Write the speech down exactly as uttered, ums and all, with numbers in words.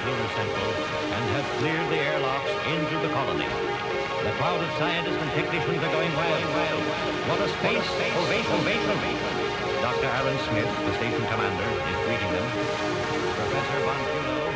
Lunar Central and have cleared the airlocks into the colony. The crowd of scientists and technicians are going wild, wild. What a space, space ovation, ovation. Doctor Aaron Smith, the station commander, is greeting them. Professor Von Bulow